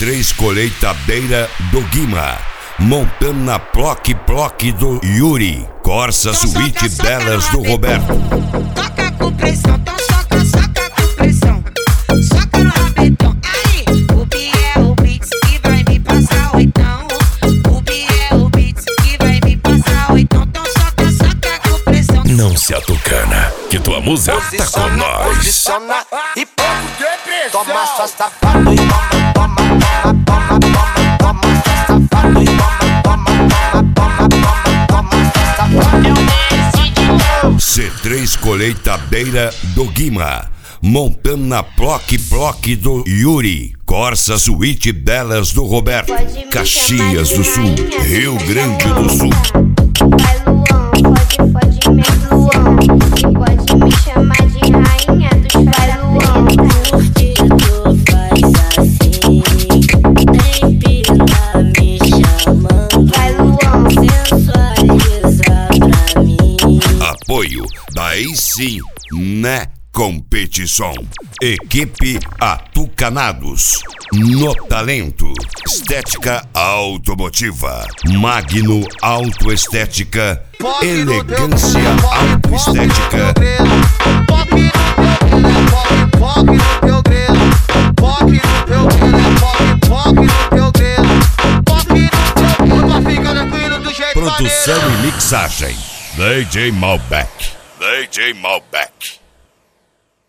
C3 Colheitadeira do Guima, montando na Ploc do Yuri, Corsa Suíte Belas do Roberto. Toca com pressão, então soca com pressão. Soca no rabetão, aí. O Biel Beats que vai me passar oitão. O Biel Beats que vai me passar oitão. Então soca com pressão. Não se atucana, que tua música tá com nós. Posiciona e pouco de pressão. Toma sua safado e toma sua safado e C3 Colheitadeira do Guima, montando na Ploc do Yuri, Corsa Suíte Belas do Roberto, Caxias do Sul, Rio Grande do Sul. Vai Luan, pode me Luan, e pode me chamar de rainha dos vai Luan. Porque tu faz assim, tem pila me chamando, Vai Luan, sensualiza pra mim. Apoio daí sim, né? Competição. Equipe Atucanados. No talento. Estética automotiva. Magno Autoestética. Elegância Autoestética. Produção e mixagem. DJ Malbec.